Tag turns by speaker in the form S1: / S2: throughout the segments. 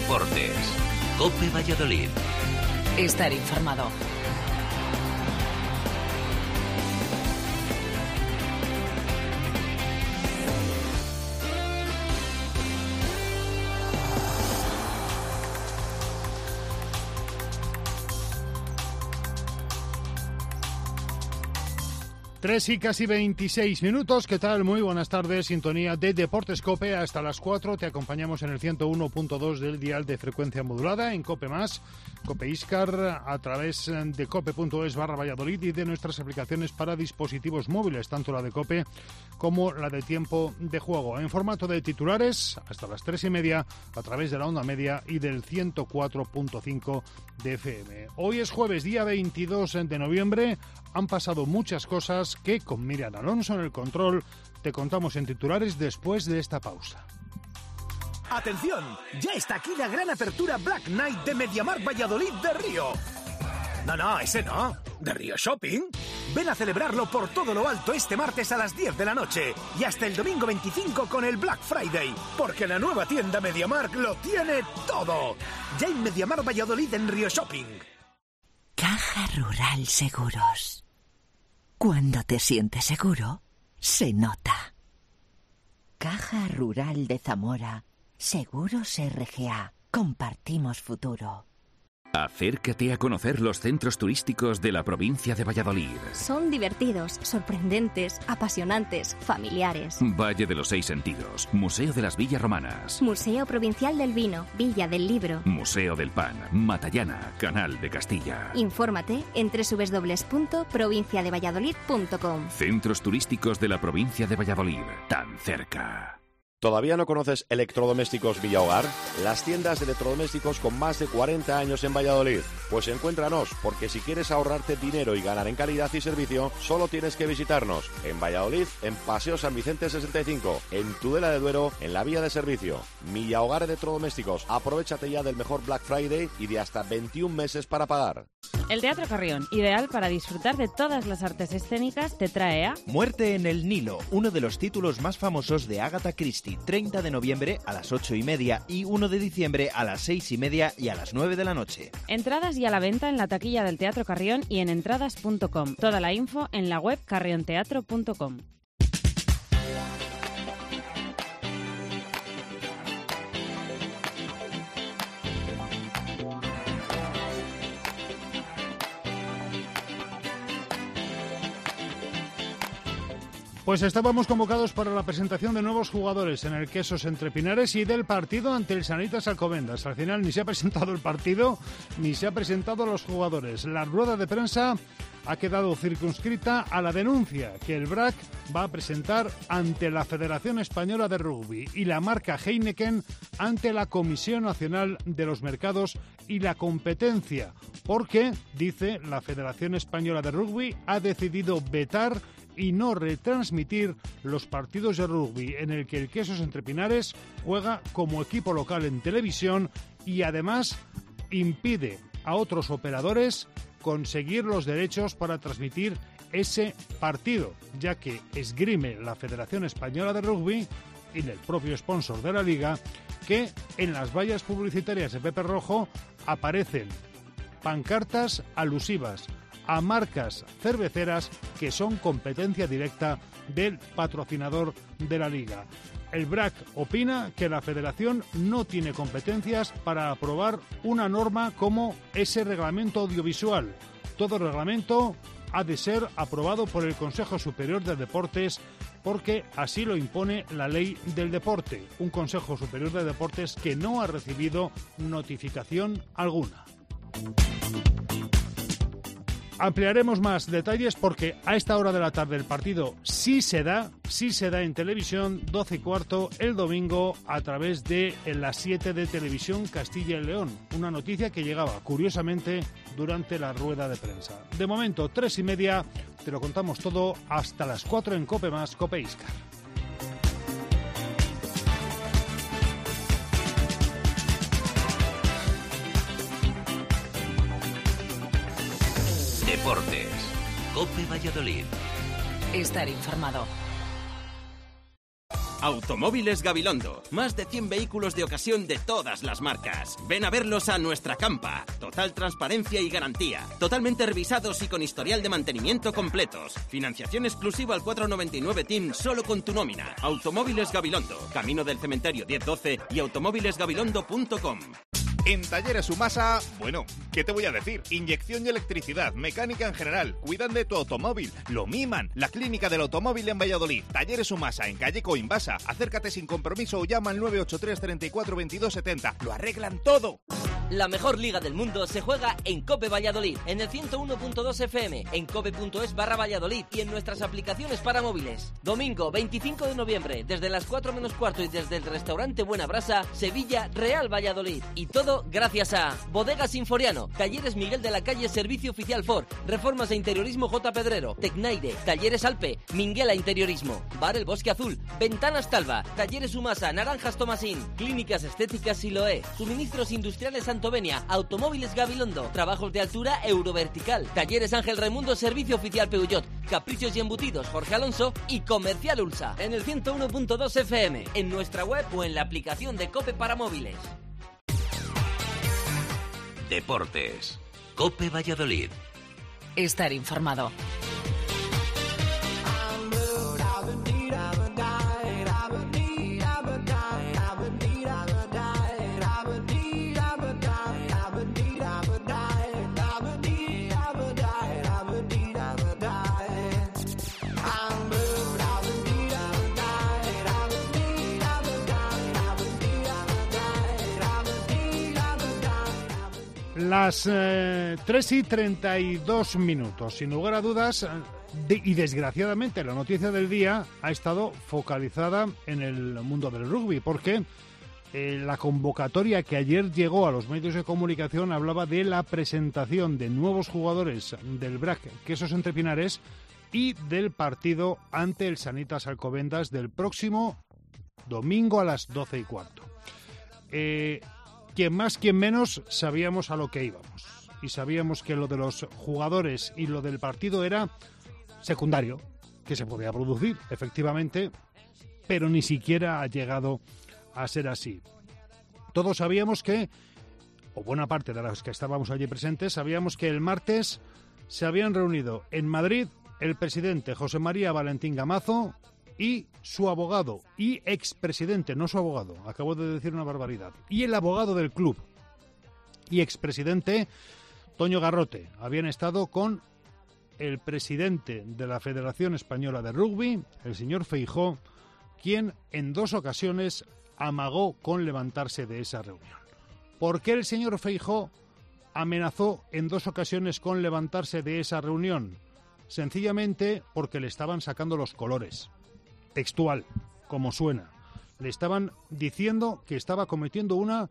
S1: Deportes. COPE Valladolid.
S2: Estar informado.
S3: Tres y casi 26 minutos. ¿Qué tal? Muy buenas tardes. Sintonía de Deportes COPE. Hasta las 4 te acompañamos en el 101.2 del dial de frecuencia modulada, en COPE+, COPE Iscar, a través de cope.es/Valladolid y de nuestras aplicaciones para dispositivos móviles, tanto la de COPE como la de tiempo de juego. En formato de titulares, hasta las 3:30, a través de la onda media y del 104.5 de FM. Hoy es jueves, día 22 de noviembre. Han pasado muchas cosas que con Miriam Alonso en el control te contamos en titulares después de esta pausa.
S4: ¡Atención! Ya está aquí la gran apertura Black Night de MediaMarkt Valladolid de Río. No, ese no. ¿De Río Shopping? Ven a celebrarlo por todo lo alto este martes a las 10 de la noche y hasta el domingo 25 con el Black Friday, porque la nueva tienda MediaMarkt lo tiene todo. Ya en MediaMarkt Valladolid en Río Shopping.
S5: Caja Rural Seguros. Cuando te sientes seguro, se nota. Caja Rural de Zamora. Seguros RGA. Compartimos futuro.
S6: Acércate a conocer los centros turísticos de la provincia de Valladolid.
S7: Son divertidos, sorprendentes, apasionantes, familiares.
S6: Valle de los Seis Sentidos, Museo de las Villas Romanas,
S7: Museo Provincial del Vino, Villa del Libro,
S6: Museo del Pan, Matallana, Canal de Castilla.
S7: Infórmate en www.provinciadevalladolid.com.
S6: Centros turísticos de la provincia de Valladolid, tan cerca.
S8: ¿Todavía no conoces Electrodomésticos Villahogar? Las tiendas de electrodomésticos con más de 40 años en Valladolid. Pues encuéntranos, porque si quieres ahorrarte dinero y ganar en calidad y servicio, solo tienes que visitarnos. En Valladolid, en Paseo San Vicente 65, en Tudela de Duero, en la vía de servicio. Villahogar Electrodomésticos. Aprovechate ya del mejor Black Friday y de hasta 21 meses para pagar.
S9: El Teatro Carrión, ideal para disfrutar de todas las artes escénicas, te trae a
S10: Muerte en el Nilo, uno de los títulos más famosos de Agatha Christie, 30 de noviembre a las 8:30 y 1 de diciembre a las 6:30 y a las 9 de la noche.
S9: Entradas y a la venta en la taquilla del Teatro Carrión y en entradas.com. Toda la info en la web carrionteatro.com.
S3: Pues estábamos convocados para la presentación de nuevos jugadores en el Quesos Entre Pinares y del partido ante el Sanitas Alcobendas. Al final ni se ha presentado el partido ni se ha presentado los jugadores. La rueda de prensa ha quedado circunscrita a la denuncia que el BRAC va a presentar ante la Federación Española de Rugby y la marca Heineken ante la Comisión Nacional de los Mercados y la Competencia, porque, dice, la Federación Española de Rugby ha decidido vetar y no retransmitir los partidos de rugby en el que el Quesos Entre Pinares juega como equipo local en televisión y además impide a otros operadores conseguir los derechos para transmitir ese partido, ya que esgrime la Federación Española de Rugby y el propio sponsor de la liga que en las vallas publicitarias de Pepe Rojo aparecen pancartas alusivas a marcas cerveceras que son competencia directa del patrocinador de la liga. El BRAC opina que la Federación no tiene competencias para aprobar una norma como ese reglamento audiovisual. Todo reglamento ha de ser aprobado por el Consejo Superior de Deportes porque así lo impone la Ley del Deporte, un Consejo Superior de Deportes que no ha recibido notificación alguna. Ampliaremos más detalles porque a esta hora de la tarde el partido sí se da en televisión, 12:15 el domingo a través de las 7 de Televisión Castilla y León. Una noticia que llegaba, curiosamente, durante la rueda de prensa. De momento, 3:30, te lo contamos todo hasta las 4 en COPE+, COPE Iscar.
S1: Deportes. COPE Valladolid.
S2: Estar informado.
S11: Automóviles Gabilondo. Más de 100 vehículos de ocasión de todas las marcas. Ven a verlos a nuestra campa. Total transparencia y garantía. Totalmente revisados y con historial de mantenimiento completos. Financiación exclusiva al 499 TIN solo con tu nómina. Automóviles Gabilondo. Camino del Cementerio 1012 y automóvilesgabilondo.com.
S12: En Talleres Umasa, bueno, ¿qué te voy a decir? Inyección y electricidad, mecánica en general, cuidan de tu automóvil, lo miman. La clínica del automóvil en Valladolid. Talleres Umasa, en calle Coimbasa. Acércate sin compromiso o llama al 983 34 22 70. Lo arreglan todo.
S13: La mejor liga del mundo se juega en COPE Valladolid, en el 101.2 FM, en cope.es/Valladolid y en nuestras aplicaciones para móviles. Domingo 25 de noviembre, desde las 4 menos cuarto y desde el restaurante Buena Brasa, Sevilla, Real Valladolid. Y todo gracias a Bodegas Sinforiano, Talleres Miguel de la Calle, Servicio Oficial Ford, Reformas e Interiorismo J. Pedrero, Tecnaire, Talleres Alpe, Minguela Interiorismo, Bar El Bosque Azul, Ventanas Talva, Talleres Umasa, Naranjas Tomasín, Clínicas Estéticas Siloé, Suministros Industriales Santovenia, Automóviles Gabilondo, Trabajos de Altura Eurovertical, Talleres Ángel Raimundo, Servicio Oficial Peugeot, Caprichos y Embutidos Jorge Alonso y Comercial Ulsa. En el 101.2 FM, en nuestra web o en la aplicación de COPE para móviles.
S1: Deportes. COPE Valladolid.
S2: Estar informado.
S3: Las 3:32. Sin lugar a dudas, y desgraciadamente la noticia del día ha estado focalizada en el mundo del rugby, porque la convocatoria que ayer llegó a los medios de comunicación hablaba de la presentación de nuevos jugadores del BRAC Quesos Entre Pinares y del partido ante el Sanitas Alcobendas del próximo domingo a las 12:15. Quien más, quien menos, sabíamos a lo que íbamos. Y sabíamos que lo de los jugadores y lo del partido era secundario, que se podía producir, efectivamente, pero ni siquiera ha llegado a ser así. Todos sabíamos que, o buena parte de los que estábamos allí presentes, sabíamos que el martes se habían reunido en Madrid el presidente José María Valentín Gamazo y su abogado y expresidente, no su abogado, acabo de decir una barbaridad, y el abogado del club y expresidente Toño Garrote habían estado con el presidente de la Federación Española de Rugby, el señor Feijóo, quien en 2 ocasiones amagó con levantarse de esa reunión. ¿Por qué el señor Feijóo amenazó en 2 ocasiones con levantarse de esa reunión? Sencillamente porque le estaban sacando los colores. Textual, como suena. Le estaban diciendo que estaba cometiendo una,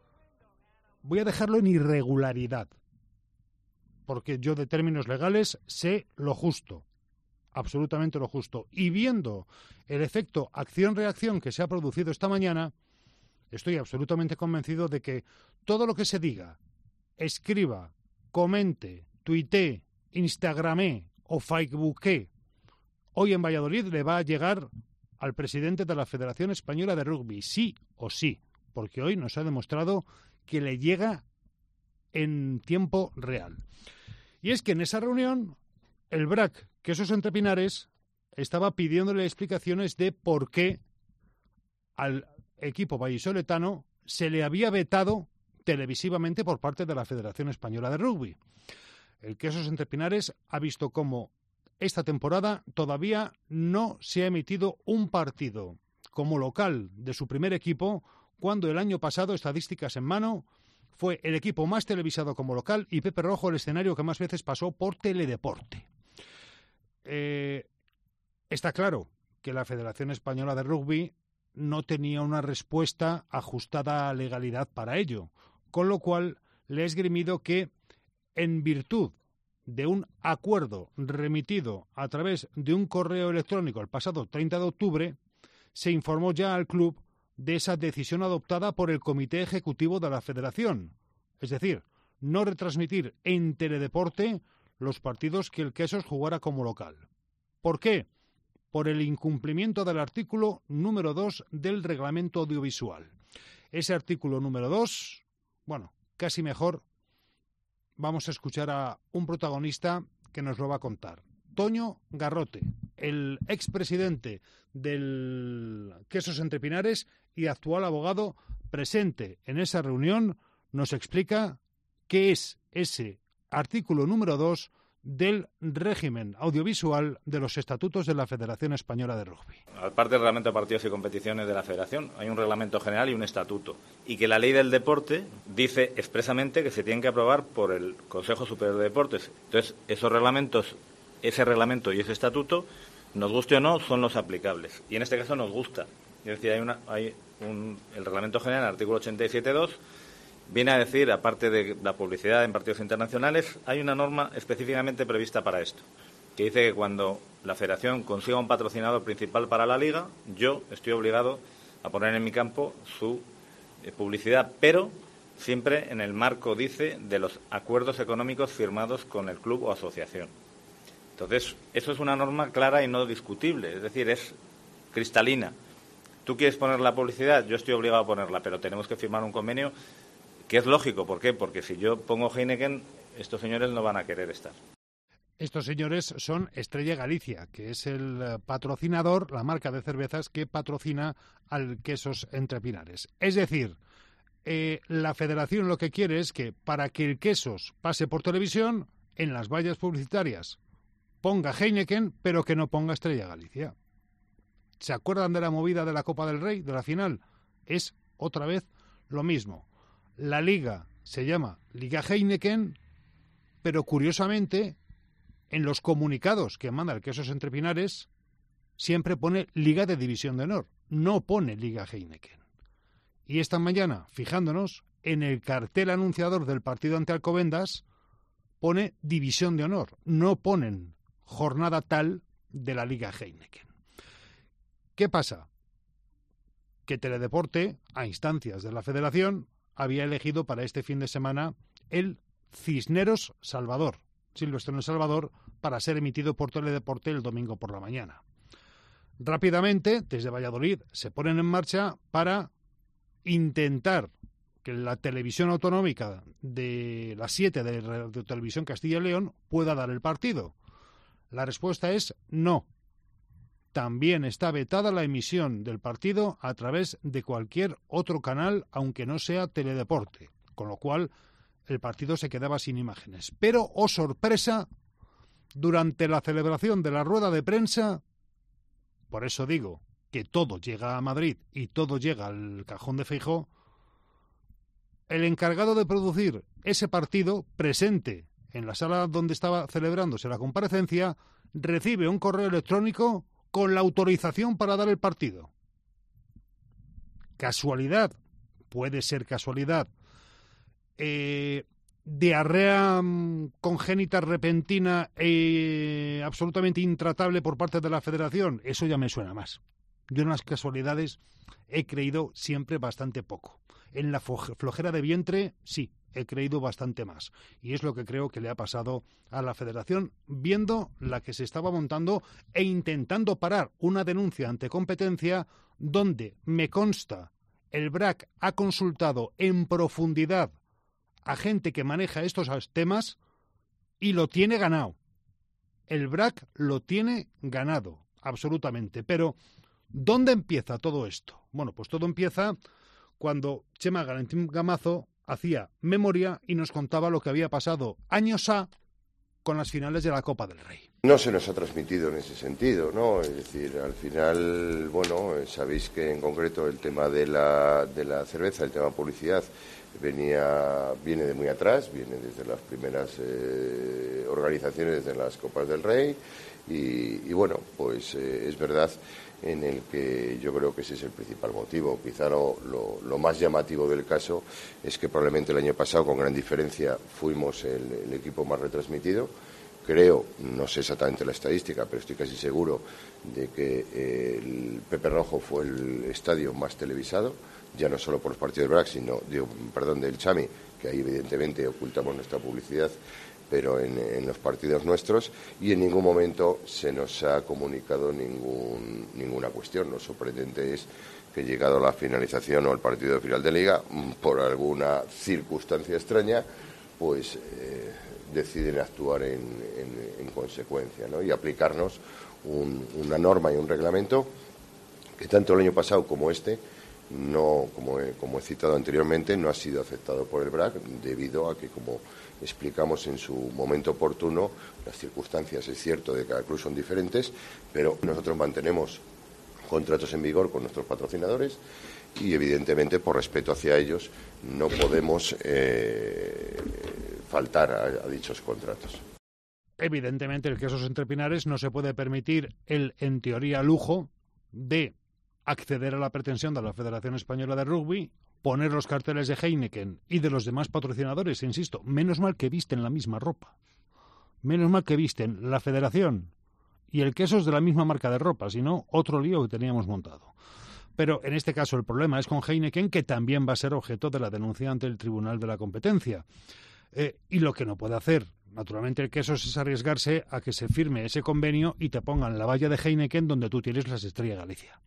S3: voy a dejarlo en irregularidad, porque yo de términos legales sé lo justo, absolutamente lo justo. Y viendo el efecto acción-reacción que se ha producido esta mañana, estoy absolutamente convencido de que todo lo que se diga, escriba, comente, tuitee, instagramee o facebookee hoy en Valladolid le va a llegar al presidente de la Federación Española de Rugby, sí o sí, porque hoy nos ha demostrado que le llega en tiempo real. Y es que en esa reunión, el BRAC Quesos Entre Pinares estaba pidiéndole explicaciones de por qué al equipo vallisoletano se le había vetado televisivamente por parte de la Federación Española de Rugby. El Quesos Entre Pinares ha visto cómo esta temporada todavía no se ha emitido un partido como local de su primer equipo, cuando el año pasado, estadísticas en mano, fue el equipo más televisado como local y Pepe Rojo el escenario que más veces pasó por Teledeporte. Está claro que la Federación Española de Rugby no tenía una respuesta ajustada a legalidad para ello, con lo cual le ha esgrimido que, en virtud de un acuerdo remitido a través de un correo electrónico el pasado 30 de octubre, se informó ya al club de esa decisión adoptada por el Comité Ejecutivo de la Federación. Es decir, no retransmitir en Teledeporte los partidos que el Quesos jugara como local. ¿Por qué? por el incumplimiento del artículo número 2 del Reglamento Audiovisual. Ese artículo número 2, bueno, casi mejor, vamos a escuchar a un protagonista que nos lo va a contar. Toño Garrote, el expresidente del Quesos Entre Pinares y actual abogado presente en esa reunión, nos explica qué es ese artículo número 2 del régimen audiovisual de los estatutos de la Federación Española de Rugby.
S14: Aparte del reglamento de partidos y competiciones de la Federación, hay un reglamento general y un estatuto. Y que la ley del deporte dice expresamente que se tienen que aprobar por el Consejo Superior de Deportes. Entonces, esos reglamentos, ese reglamento y ese estatuto, nos guste o no, son los aplicables. Y en este caso nos gusta. Es decir, el reglamento general, el artículo 87.2, viene a decir, aparte de la publicidad en partidos internacionales, hay una norma específicamente prevista para esto, que dice que cuando la Federación consiga un patrocinador principal para la Liga, yo estoy obligado a poner en mi campo su publicidad, pero siempre en el marco, dice, de los acuerdos económicos firmados con el club o asociación. Entonces, eso es una norma clara y no discutible, es decir, es cristalina. Tú quieres poner la publicidad, yo estoy obligado a ponerla, pero tenemos que firmar un convenio que es lógico. ¿Por qué? Porque si yo pongo Heineken, estos señores no van a querer estar.
S3: Estos señores son Estrella Galicia, que es el patrocinador, la marca de cervezas que patrocina al Quesos Entre Pinares. Es decir, la Federación lo que quiere es que para que el Quesos pase por televisión, en las vallas publicitarias ponga Heineken, pero que no ponga Estrella Galicia. ¿Se acuerdan de la movida de la Copa del Rey, de la final? Es otra vez lo mismo. La liga se llama Liga Heineken, pero curiosamente en los comunicados que manda el Quesos Entre Pinares siempre pone Liga de División de Honor, no pone Liga Heineken. Y esta mañana, fijándonos, en el cartel anunciador del partido ante Alcobendas pone División de Honor, no ponen jornada tal de la Liga Heineken. ¿Qué pasa? Que Teledeporte, a instancias de la Federación, había elegido para este fin de semana el Cisneros Salvador, Silvestre en Salvador, para ser emitido por Teledeporte el domingo por la mañana. Rápidamente, desde Valladolid, se ponen en marcha para intentar que la televisión autonómica de las 7 de Radio Televisión Castilla y León pueda dar el partido. La respuesta es no. También está vetada la emisión del partido a través de cualquier otro canal, aunque no sea Teledeporte, con lo cual el partido se quedaba sin imágenes. Pero, oh sorpresa, durante la celebración de la rueda de prensa, por eso digo que todo llega a Madrid y todo llega al cajón de Feijóo, el encargado de producir ese partido, presente en la sala donde estaba celebrándose la comparecencia, recibe un correo electrónico con la autorización para dar el partido. ¿Casualidad? Puede ser casualidad. Diarrea congénita repentina e absolutamente intratable por parte de la Federación, eso ya me suena más. Yo en las casualidades he creído siempre bastante poco. En la flojera de vientre, sí, he creído bastante más. Y es lo que creo que le ha pasado a la Federación, viendo la que se estaba montando e intentando parar una denuncia ante competencia donde, me consta, el BRAC ha consultado en profundidad a gente que maneja estos temas y lo tiene ganado. El BRAC lo tiene ganado, absolutamente. Pero, ¿dónde empieza todo esto? Bueno, pues todo empieza cuando Chema Galantín Gamazo hacía memoria y nos contaba lo que había pasado años con las finales de la Copa del Rey.
S15: No se nos ha transmitido en ese sentido, ¿no? Es decir, al final, bueno, sabéis que en concreto el tema de la cerveza, el tema de publicidad, viene de muy atrás, viene desde las primeras organizaciones de las Copas del Rey y bueno, pues es verdad en el que yo creo que ese es el principal motivo. Quizá lo más llamativo del caso es que probablemente el año pasado, con gran diferencia, fuimos el equipo más retransmitido. Creo, no sé exactamente la estadística, pero estoy casi seguro de que el Pepe Rojo fue el estadio más televisado, ya no solo por los partidos del BRAC, sino, del Chami, que ahí evidentemente ocultamos nuestra publicidad, pero en los partidos nuestros, y en ningún momento se nos ha comunicado ninguna cuestión. Lo sorprendente es que, llegado a la finalización o al partido de final de Liga, por alguna circunstancia extraña, pues deciden actuar en consecuencia, ¿no? Y aplicarnos una norma y un reglamento que tanto el año pasado como este, no, como he citado anteriormente, no ha sido aceptado por el BRAC, debido a que, como explicamos en su momento oportuno, las circunstancias, es cierto, de cada club son diferentes, pero nosotros mantenemos contratos en vigor con nuestros patrocinadores y, evidentemente, por respeto hacia ellos, no podemos faltar a dichos contratos.
S3: Evidentemente, el Quesos Entre Pinares no se puede permitir el, en teoría, lujo de acceder a la pretensión de la Federación Española de Rugby, poner los carteles de Heineken y de los demás patrocinadores, insisto, menos mal que visten la misma ropa, menos mal que visten la Federación y el Quesos de la misma marca de ropa, si no, otro lío que teníamos montado. Pero en este caso el problema es con Heineken, que también va a ser objeto de la denuncia ante el Tribunal de la Competencia. Y lo que no puede hacer, naturalmente, el Quesos, es arriesgarse a que se firme ese convenio y te pongan la valla de Heineken donde tú tienes las Estrella Galicia,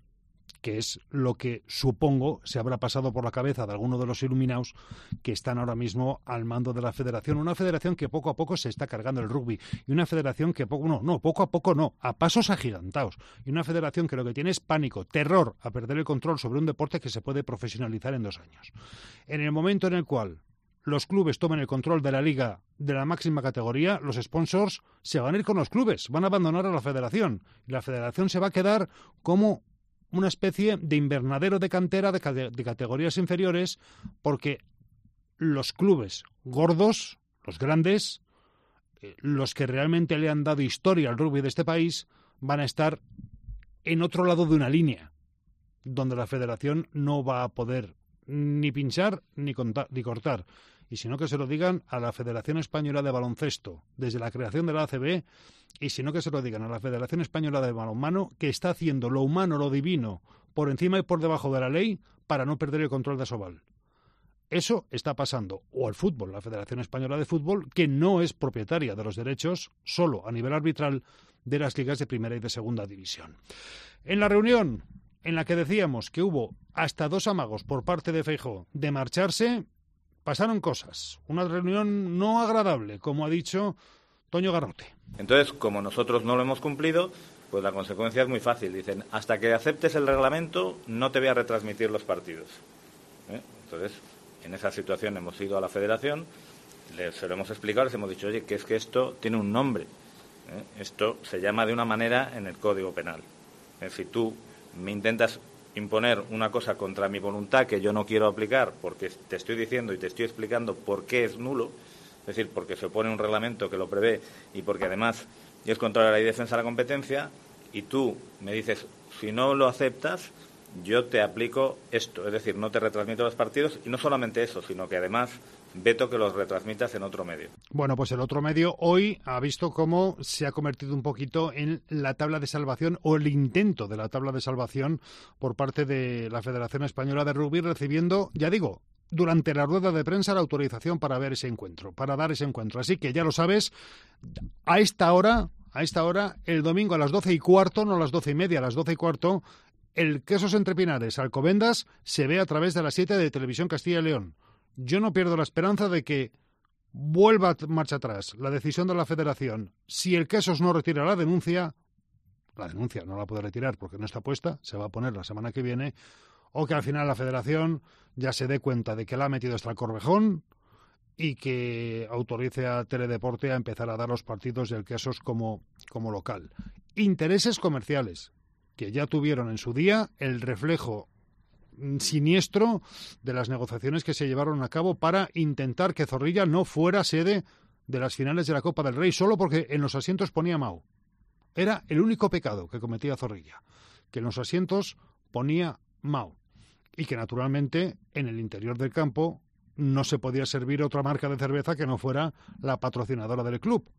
S3: que es lo que supongo se habrá pasado por la cabeza de alguno de los iluminados que están ahora mismo al mando de la federación. Una federación que poco a poco se está cargando el rugby, y una federación que poco a poco no, a pasos agigantados, y una federación que lo que tiene es pánico, terror a perder el control sobre un deporte que se puede profesionalizar en 2 años. En el momento en el cual los clubes tomen el control de la liga de la máxima categoría, los sponsors se van a ir con los clubes, van a abandonar a la federación, y la federación se va a quedar como una especie de invernadero de cantera de categorías inferiores, porque los clubes gordos, los grandes, los que realmente le han dado historia al rugby de este país, van a estar en otro lado de una línea, donde la federación no va a poder ni pinchar ni cortar. Y si no, que se lo digan a la Federación Española de Baloncesto, desde la creación de la ACB, y si no, que se lo digan a la Federación Española de Balonmano, que está haciendo lo humano, lo divino, por encima y por debajo de la ley, para no perder el control de Asobal. Eso está pasando. O al fútbol, la Federación Española de Fútbol, que no es propietaria de los derechos, solo a nivel arbitral, de las ligas de primera y de segunda división. En la reunión en la que decíamos que hubo hasta 2 amagos por parte de Feijóo de marcharse, pasaron cosas. Una reunión no agradable, como ha dicho Toño Garrote.
S14: Entonces, como nosotros no lo hemos cumplido, pues la consecuencia es muy fácil. Dicen, hasta que aceptes el reglamento, no te voy a retransmitir los partidos. Entonces, en esa situación hemos ido a la federación, se lo hemos explicado, les hemos dicho, oye, que es que esto tiene un nombre. Esto se llama de una manera en el Código Penal. Si tú me intentas imponer una cosa contra mi voluntad que yo no quiero aplicar, porque te estoy diciendo y te estoy explicando por qué es nulo, es decir, porque se opone un reglamento que lo prevé y porque además es contra la ley de defensa de la competencia, y tú me dices, si no lo aceptas, yo te aplico esto, es decir, no te retransmito los partidos, y no solamente eso, sino que además veto que los retransmitas en otro medio.
S3: Bueno, pues el otro medio hoy ha visto cómo se ha convertido un poquito en la tabla de salvación, o el intento de la tabla de salvación por parte de la Federación Española de Rugby, recibiendo, ya digo, durante la rueda de prensa la autorización para ver ese encuentro, para dar ese encuentro. Así que ya lo sabes, a esta hora, el domingo a las 12:15, no a las 12:30, a las 12:15, el Quesos Entre Pinares Alcobendas se ve a través de la 7 de Televisión Castilla y León. Yo no pierdo la esperanza de que vuelva marcha atrás la decisión de la Federación. Si el Quesos no retira la denuncia no la puede retirar porque no está puesta, se va a poner la semana que viene, o que al final la Federación ya se dé cuenta de que la ha metido hasta el Corvejón y que autorice a Teledeporte a empezar a dar los partidos del Quesos como local. Intereses comerciales que ya tuvieron en su día el reflejo siniestro de las negociaciones que se llevaron a cabo para intentar que Zorrilla no fuera sede de las finales de la Copa del Rey, solo porque en los asientos ponía Mao. Era el único pecado que cometía Zorrilla, que en los asientos ponía Mao, y que naturalmente en el interior del campo no se podía servir otra marca de cerveza que no fuera la patrocinadora del club.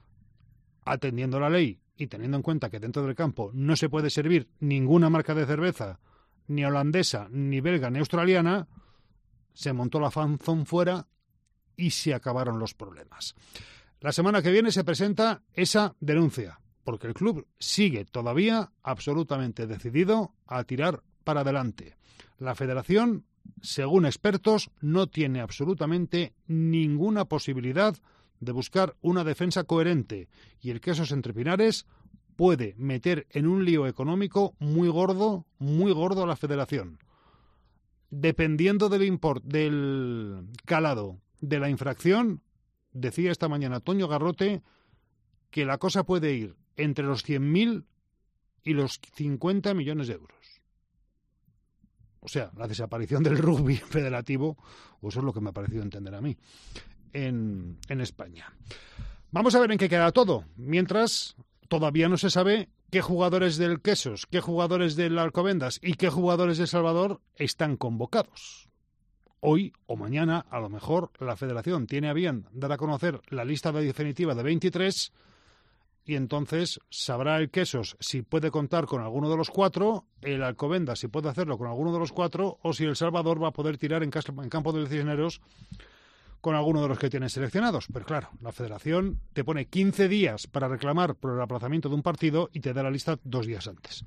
S3: Atendiendo la ley y teniendo en cuenta que dentro del campo no se puede servir ninguna marca de cerveza, ni holandesa, ni belga, ni australiana, se montó la fanzón fuera y se acabaron los problemas. La semana que viene se presenta esa denuncia, porque el club sigue todavía absolutamente decidido a tirar para adelante. La federación, según expertos, no tiene absolutamente ninguna posibilidad de buscar una defensa coherente, y el Quesos Entre Pinares puede meter en un lío económico muy gordo a la federación. Dependiendo del calado de la infracción, decía esta mañana Toño Garrote que la cosa puede ir entre los 100.000 y los 50 millones de euros. O sea, la desaparición del rugby federativo, o eso es lo que me ha parecido entender a mí, en España. Vamos a ver en qué queda todo. Mientras, todavía no se sabe qué jugadores del Quesos, qué jugadores del Alcobendas y qué jugadores de Salvador están convocados. Hoy o mañana, a lo mejor, la Federación tiene a bien dar a conocer la lista definitiva de 23 y entonces sabrá el Quesos si puede contar con alguno de los 4, el Alcobendas si puede hacerlo con alguno de los 4 o si el Salvador va a poder tirar en campo de Cisneros con alguno de los que tienen seleccionados. Pero claro, la Federación te pone 15 días para reclamar por el aplazamiento de un partido y te da la lista 2 días antes.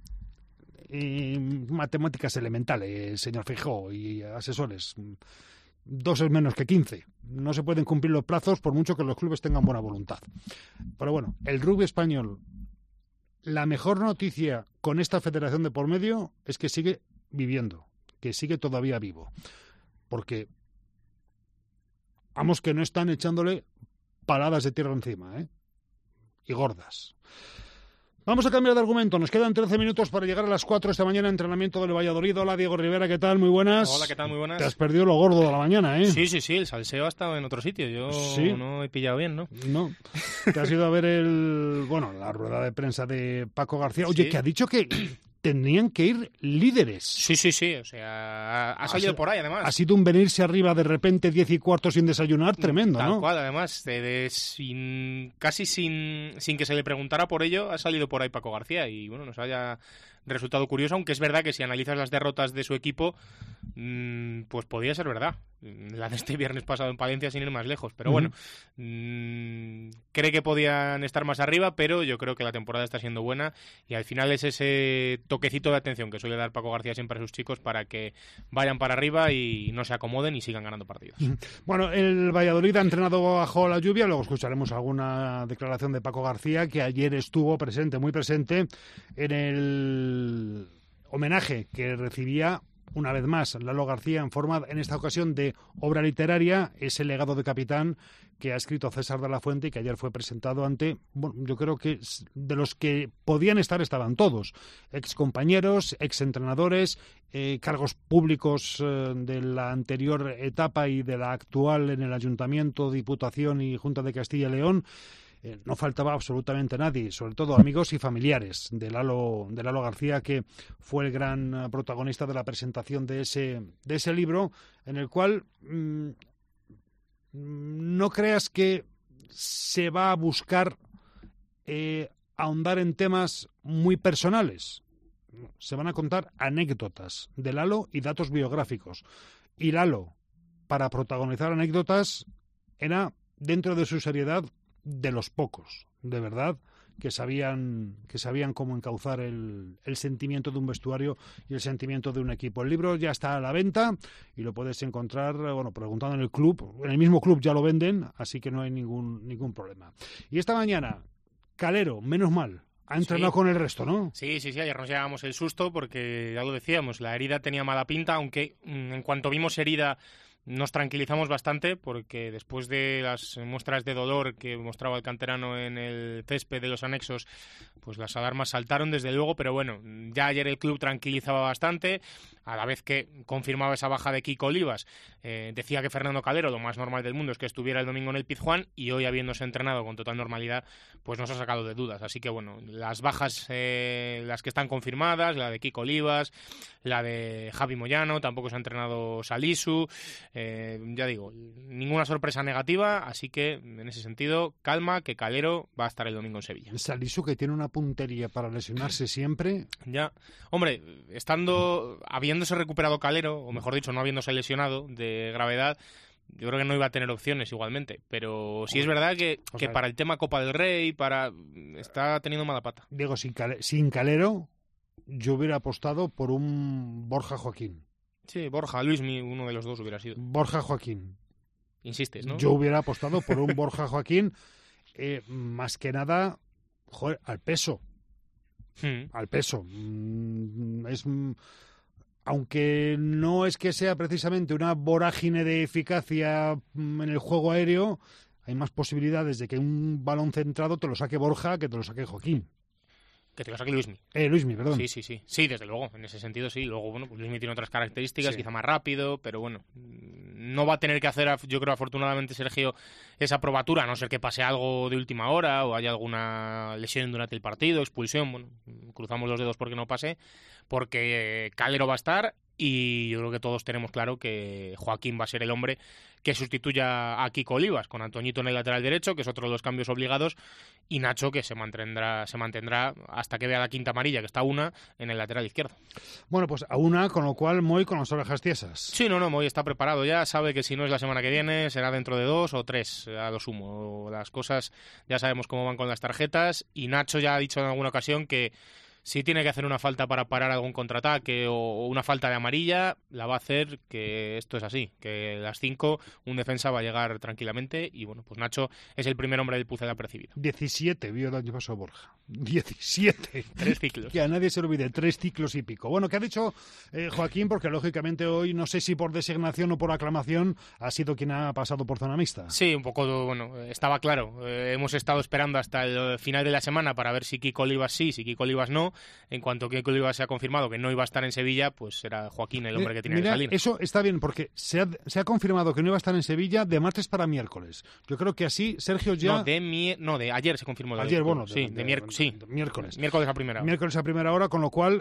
S3: Matemáticas elementales, señor Feijóo y asesores. 2 es menos que 15. No se pueden cumplir los plazos por mucho que los clubes tengan buena voluntad. Pero bueno, el rugby español, la mejor noticia con esta federación de por medio es que sigue viviendo, que sigue todavía vivo. Porque vamos que no están echándole paladas de tierra encima, ¿eh? Y gordas. Vamos a cambiar de argumento. Nos quedan 13 minutos para llegar a las 4 esta mañana, entrenamiento del Valladolid. Hola, Diego Rivera, ¿qué tal? Muy buenas.
S16: Hola, ¿qué tal? Muy buenas.
S3: Te has perdido lo gordo de la mañana, ¿eh?
S16: Sí, el salseo ha estado en otro sitio. Yo ¿sí? No he pillado bien, ¿no?
S3: No. Te has ido a ver la rueda de prensa de Paco García. Oye, sí, que ha dicho que tenían que ir líderes.
S16: Sí. O sea, ha salido por ahí, además.
S3: Ha sido un venirse arriba de repente 10:15 sin desayunar tremendo, ¿no?
S16: Tal cual, además. Casi sin que se le preguntara por ello, ha salido por ahí Paco García. Y bueno, nos haya resultado curioso, aunque es verdad que si analizas las derrotas de su equipo, pues podía ser verdad. La de este viernes pasado en Palencia sin ir más lejos. Pero bueno, cree que podían estar más arriba, pero yo creo que la temporada está siendo buena y al final es ese toquecito de atención que suele dar Paco García siempre a sus chicos para que vayan para arriba y no se acomoden y sigan ganando partidos.
S3: Bueno, el Valladolid ha entrenado bajo la lluvia, luego escucharemos alguna declaración de Paco García, que ayer estuvo presente, muy presente, en el homenaje que recibía una vez más Lalo García en forma, en esta ocasión, de obra literaria, ese legado de capitán que ha escrito César de la Fuente y que ayer fue presentado ante, bueno, yo creo que de los que podían estar estaban todos, excompañeros, exentrenadores, cargos públicos de la anterior etapa y de la actual en el Ayuntamiento, Diputación y Junta de Castilla y León. No faltaba absolutamente nadie, sobre todo amigos y familiares de Lalo García, que fue el gran protagonista de la presentación de ese libro, en el cual no creas que se va a buscar ahondar en temas muy personales. Se van a contar anécdotas de Lalo y datos biográficos. Y Lalo, para protagonizar anécdotas, era, dentro de su seriedad, de los pocos, de verdad, que sabían cómo encauzar el sentimiento de un vestuario y el sentimiento de un equipo. El libro ya está a la venta y lo puedes encontrar, preguntando en el club. En el mismo club ya lo venden, así que no hay ningún problema. Y esta mañana, Calero, menos mal, ha entrenado con el resto, ¿no?
S16: Sí, ayer nos llevábamos el susto porque, ya lo decíamos, la herida tenía mala pinta, aunque en cuanto vimos herida nos tranquilizamos bastante porque después de las muestras de dolor que mostraba el canterano en el césped de los anexos, pues las alarmas saltaron desde luego, pero bueno, ya ayer el club tranquilizaba bastante, a la vez que confirmaba esa baja de Kiko Olivas. Decía que Fernando Calero, lo más normal del mundo es que estuviera el domingo en el Pizjuán, y hoy, habiéndose entrenado con total normalidad, pues nos ha sacado de dudas. Así que bueno, las bajas, las que están confirmadas, la de Kiko Olivas, la de Javi Moyano, tampoco se ha entrenado Salisu. Ya digo, ninguna sorpresa negativa, así que en ese sentido, calma, que Calero va a estar el domingo en Sevilla.
S3: Salisu, que tiene una puntería para lesionarse siempre.
S16: Ya, hombre, habiéndose recuperado Calero, o mejor dicho, no habiéndose lesionado de gravedad, yo creo que no iba a tener opciones igualmente, pero sí es verdad que para el tema Copa del Rey, está teniendo mala pata.
S3: Diego, sin Calero, yo hubiera apostado por un Borja Joaquín.
S16: Sí, Borja, Luismi, uno de los dos hubiera sido.
S3: Borja Joaquín.
S16: Insistes, ¿no?
S3: Yo hubiera apostado por un Borja Joaquín, más que nada, al peso. Al peso. Aunque no es que sea precisamente una vorágine de eficacia en el juego aéreo, hay más posibilidades de que un balón centrado te lo saque Borja que te lo saque Joaquín.
S16: Que te lo saque Luismi.
S3: Luismi, perdón.
S16: Sí. Sí, desde luego, en ese sentido sí. Luego, bueno, pues Luismi tiene otras características, quizá más rápido, pero bueno, no va a tener que hacer, yo creo, afortunadamente, Sergio, esa probatura, a no ser que pase algo de última hora o haya alguna lesión durante el partido, expulsión, bueno, cruzamos los dedos porque no pase, porque Calero va a estar y yo creo que todos tenemos claro que Joaquín va a ser el hombre que sustituya a Kiko Olivas, con Antoñito en el lateral derecho, que es otro de los cambios obligados, y Nacho, que se mantendrá hasta que vea la quinta amarilla, que está una, en el lateral izquierdo.
S3: Bueno, pues a una, con lo cual Moy con las orejas tiesas.
S16: Sí, no, Moy está preparado ya, sabe que si no es la semana que viene, será dentro de 2 o 3, a lo sumo. Las cosas ya sabemos cómo van con las tarjetas, y Nacho ya ha dicho en alguna ocasión que si tiene que hacer una falta para parar algún contraataque o una falta de amarilla, la va a hacer, que esto es así, que las 5 un defensa va a llegar tranquilamente y bueno, pues Nacho es el primer hombre del Pucela percibido. 17
S3: vio el año pasado Borja. 17.
S16: 3 ciclos.
S3: Que a nadie se le olvide, 3 ciclos y pico. Bueno, ¿qué ha dicho Joaquín? Porque lógicamente hoy, no sé si por designación o por aclamación, ha sido quien ha pasado por zona mixta.
S16: Sí, un poco, bueno, estaba claro. Hemos estado esperando hasta el final de la semana para ver si Kiko Olivas sí, si Kiko Olivas no. En cuanto que Kiko Olivas se ha confirmado que no iba a estar en Sevilla, pues será Joaquín el hombre que tiene que salir.
S3: Eso está bien, porque se ha confirmado que no iba a estar en Sevilla de martes para miércoles. Yo creo que así Sergio ya...
S16: de ayer se confirmó.
S3: Ayer, bueno.
S16: Sí, de miércoles. Miércoles a primera hora.
S3: Miércoles a primera hora, con lo cual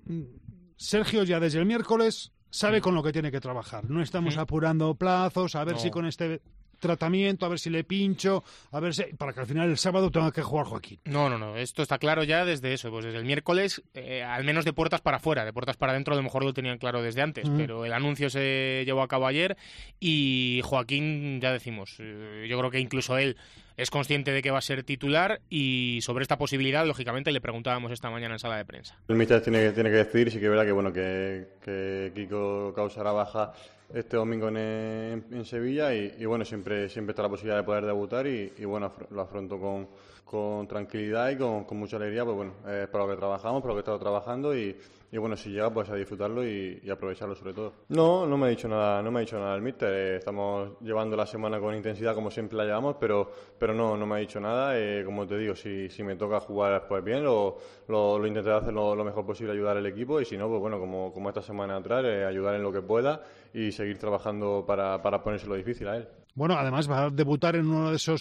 S3: Sergio ya desde el miércoles sabe con lo que tiene que trabajar. No estamos apurando plazos, a ver si con este tratamiento, a ver si le pincho, a ver si, para que al final el sábado tenga que jugar Joaquín.
S16: No, esto está claro ya desde eso, pues desde el miércoles, al menos de puertas para afuera, de puertas para adentro a lo mejor lo tenían claro desde antes, pero el anuncio se llevó a cabo ayer y Joaquín, ya decimos, yo creo que incluso él es consciente de que va a ser titular y sobre esta posibilidad, lógicamente, le preguntábamos esta mañana en sala de prensa.
S17: El míster tiene que decidir, sí que es verdad que, bueno, que Kiko causará baja este domingo en Sevilla y bueno, siempre está la posibilidad de poder debutar y bueno, lo afronto con tranquilidad y con mucha alegría, pues bueno, es para lo que trabajamos, para lo que he estado trabajando y bueno, si llega pues a disfrutarlo y aprovecharlo sobre todo. No me ha dicho nada el míster, estamos llevando la semana con intensidad como siempre la llevamos, pero no me ha dicho nada, como te digo, si me toca jugar pues bien, lo intentaré hacer lo mejor posible, ayudar al equipo y si no, pues bueno, como esta semana atrás, ayudar en lo que pueda y seguir trabajando para ponérselo difícil a él.
S3: Bueno, además va a debutar en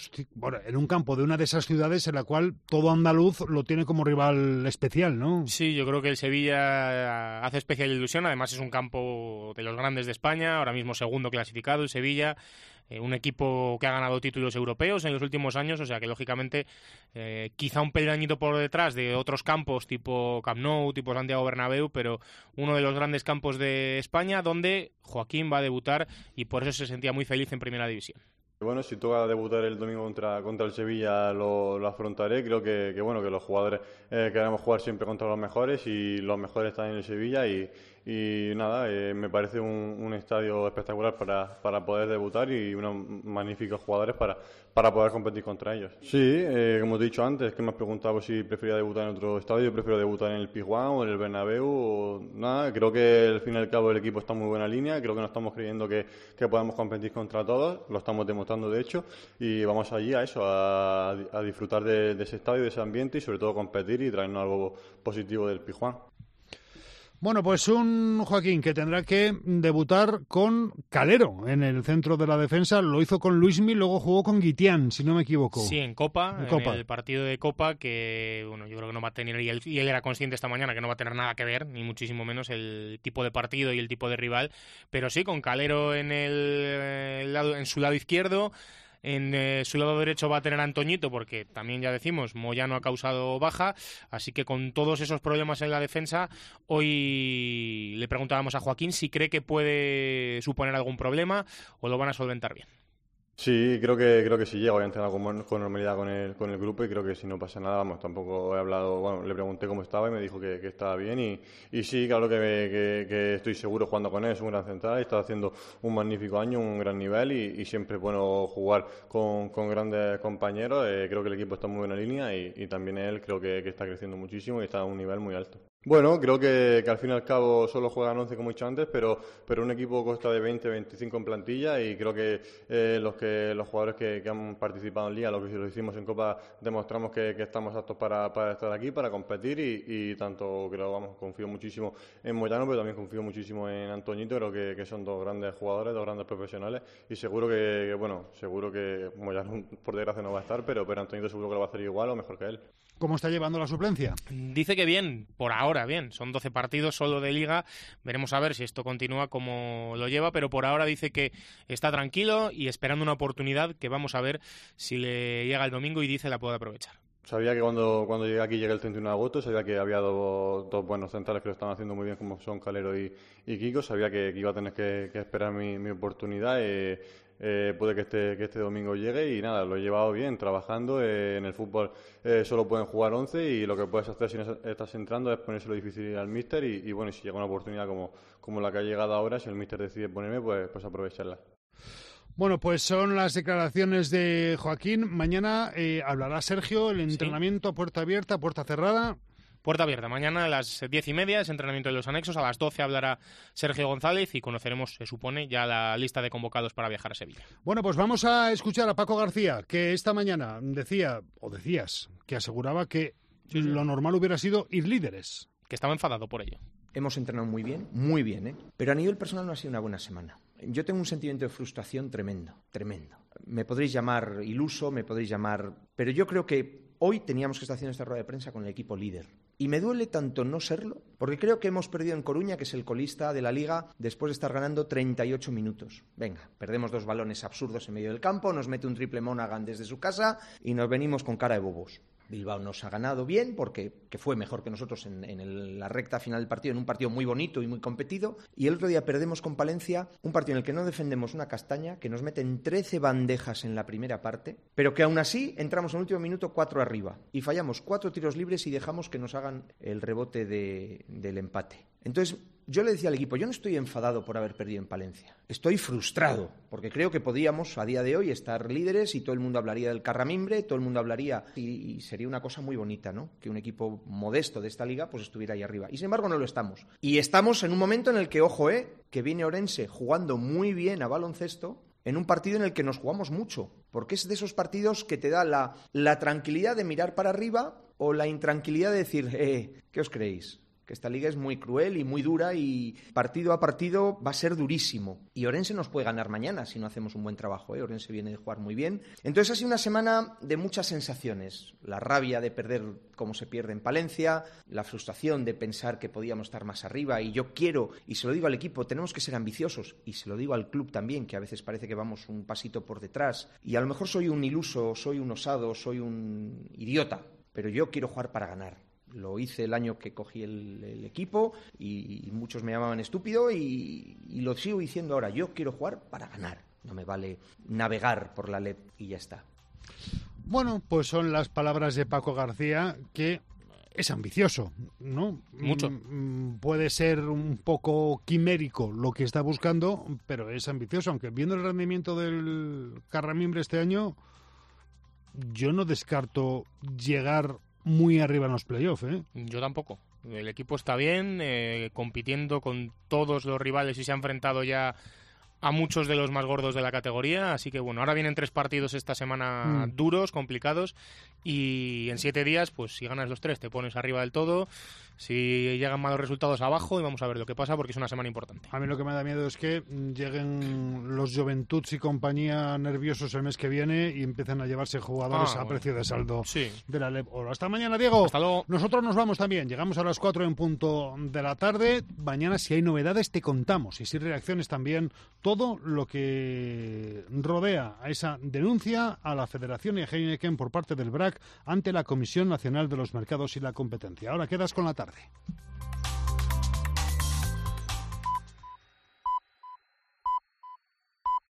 S3: en un campo de una de esas ciudades en la cual todo andaluz lo tiene como rival especial, ¿no?
S16: Sí, yo creo que el Sevilla hace especial ilusión, además es un campo de los grandes de España, ahora mismo segundo clasificado el Sevilla, un equipo que ha ganado títulos europeos en los últimos años, o sea que lógicamente quizá un peldañito por detrás de otros campos tipo Camp Nou, tipo Santiago Bernabéu, pero uno de los grandes campos de España donde Joaquín va a debutar y por eso se sentía muy feliz en Primera División.
S17: Bueno, si toca debutar el domingo contra el Sevilla lo afrontaré. Creo que bueno, que los jugadores queremos jugar siempre contra los mejores y los mejores están en el Sevilla y nada, me parece un estadio espectacular para poder debutar y unos magníficos jugadores para poder competir contra ellos. Sí, como te he dicho antes, que me has preguntado si prefería debutar en otro estadio. Yo prefiero debutar en el Pizjuán o en el Bernabéu o nada. Creo que al fin y al cabo el equipo está en muy buena línea. Creo que no estamos creyendo que podamos competir contra todos. Lo estamos demostrando de hecho y vamos allí a eso, a disfrutar de ese estadio, de ese ambiente y sobre todo competir y traernos algo positivo del Pizjuán.
S3: Bueno, pues un Joaquín que tendrá que debutar con Calero en el centro de la defensa. Lo hizo con Luismi, luego jugó con Guitián, si no me equivoco.
S16: Sí, en Copa, en el partido de Copa, que bueno, yo creo que no va a tener, y él era consciente esta mañana que no va a tener nada que ver, ni muchísimo menos el tipo de partido y el tipo de rival, pero sí, con Calero en su lado izquierdo. En su lado derecho va a tener a Antoñito, porque también ya decimos, Moyano ha causado baja, así que con todos esos problemas en la defensa, hoy le preguntábamos a Joaquín si cree que puede suponer algún problema o lo van a solventar bien.
S17: Sí, creo que sí llega. Voy a entrenar con normalidad con el grupo y creo que si no pasa nada, vamos, tampoco he hablado, bueno, le pregunté cómo estaba y me dijo que estaba bien y sí, claro que estoy seguro jugando con él, es un gran central, está haciendo un magnífico año, un gran nivel y siempre es bueno jugar con grandes compañeros. Creo que el equipo está en muy buena línea y también él creo que está creciendo muchísimo y está a un nivel muy alto. Bueno, creo que al fin y al cabo solo juegan 11, como he dicho antes, pero un equipo consta de 20, 25 en plantilla y creo que los jugadores que han participado en Liga, lo que lo hicimos en Copa, demostramos que estamos aptos para estar aquí, para competir y tanto confío muchísimo en Moyano, pero también confío muchísimo en Antoñito. Creo que son dos grandes jugadores, dos grandes profesionales y seguro que Moyano por desgracia no va a estar, pero Antoñito seguro que lo va a hacer igual o mejor que él.
S3: ¿Cómo está llevando la suplencia?
S16: Dice que bien, por ahora bien. Son 12 partidos solo de Liga. Veremos a ver si esto continúa como lo lleva, pero por ahora dice que está tranquilo y esperando una oportunidad que vamos a ver si le llega el domingo y dice la puede aprovechar.
S17: Sabía que cuando llegué aquí, llegué el 31 de agosto, sabía que había dos buenos centrales que lo estaban haciendo muy bien, como son Calero y Kiko. Sabía que iba a tener que esperar mi oportunidad. Puede que este domingo llegue y nada, lo he llevado bien, trabajando. En el fútbol solo pueden jugar 11 y lo que puedes hacer si no estás entrando es ponérselo difícil al míster y bueno, y si llega una oportunidad como la que ha llegado ahora, si el míster decide ponerme, pues aprovecharla.
S3: Bueno, pues son las declaraciones de Joaquín. Mañana hablará Sergio, el entrenamiento a puerta abierta, puerta cerrada.
S16: Puerta abierta, mañana a las 10:30 es entrenamiento de los anexos, a las 12 hablará Sergio González y conoceremos, se supone, ya la lista de convocados para viajar a Sevilla.
S3: Bueno, pues vamos a escuchar a Paco García, que esta mañana decías, que aseguraba que lo normal hubiera sido ir líderes.
S16: Que estaba enfadado por ello.
S18: Hemos entrenado muy bien, pero a nivel personal no ha sido una buena semana. Yo tengo un sentimiento de frustración tremendo. Me podréis llamar iluso, pero yo creo que hoy teníamos que estar haciendo esta rueda de prensa con el equipo líder. Y me duele tanto no serlo, porque creo que hemos perdido en Coruña, que es el colista de la Liga, después de estar ganando 38 minutos. Venga, perdemos 2 balones absurdos en medio del campo, nos mete un triple Monaghan desde su casa y nos venimos con cara de bobos. Bilbao nos ha ganado bien porque fue mejor que nosotros en la recta final del partido, en un partido muy bonito y muy competido. Y el otro día perdemos con Palencia, un partido en el que no defendemos una castaña, que nos meten 13 bandejas en la primera parte, pero que aún así entramos en el último minuto 4 arriba y fallamos 4 tiros libres y dejamos que nos hagan el rebote del empate. Entonces, yo le decía al equipo, yo no estoy enfadado por haber perdido en Palencia. Estoy frustrado, porque creo que podíamos a día de hoy estar líderes y todo el mundo hablaría del Carramimbre, todo el mundo hablaría y sería una cosa muy bonita, ¿no? Que un equipo modesto de esta liga pues estuviera ahí arriba. Y sin embargo no lo estamos. Y estamos en un momento en el que, ojo, que viene Orense jugando muy bien a baloncesto en un partido en el que nos jugamos mucho, porque es de esos partidos que te da la tranquilidad de mirar para arriba o la intranquilidad de decir, ¿qué os creéis? Que esta liga es muy cruel y muy dura y partido a partido va a ser durísimo. Y Orense nos puede ganar mañana si no hacemos un buen trabajo, Orense viene de jugar muy bien. Entonces ha sido una semana de muchas sensaciones. La rabia de perder como se pierde en Palencia, la frustración de pensar que podíamos estar más arriba y yo quiero, y se lo digo al equipo, tenemos que ser ambiciosos y se lo digo al club también, que a veces parece que vamos un pasito por detrás. Y a lo mejor soy un iluso, soy un osado, soy un idiota, pero yo quiero jugar para ganar. Lo hice el año que cogí el equipo y muchos me llamaban estúpido y lo sigo diciendo ahora. Yo quiero jugar para ganar. No me vale navegar por la LEP y ya está.
S3: Bueno, pues son las palabras de Paco García, que es ambicioso, ¿no?
S16: Mucho.
S3: Puede ser un poco quimérico lo que está buscando, pero es ambicioso. Aunque viendo el rendimiento del Carramimbre este año, yo no descarto llegar muy arriba en los playoffs,
S16: Yo tampoco. El equipo está bien, compitiendo con todos los rivales y se ha enfrentado ya a muchos de los más gordos de la categoría, así que bueno, ahora vienen 3 partidos esta semana duros, complicados, y en 7 días, pues si ganas los 3 te pones arriba del todo, si llegan malos resultados abajo y vamos a ver lo que pasa porque es una semana importante.
S3: A mí lo que me da miedo es que lleguen los Joventuds y compañía nerviosos el mes que viene y empiecen a llevarse jugadores a precio de saldo de la LEP. Hasta mañana, Diego.
S16: Hasta luego.
S3: Nosotros nos vamos también. Llegamos a las 4 en punto de la tarde. Mañana, si hay novedades, te contamos. Y si reacciones también, todo todo lo que rodea a esa denuncia a la Federación y a Heineken por parte del BRAC ante la Comisión Nacional de los Mercados y la Competencia. Ahora quedas con la tarde.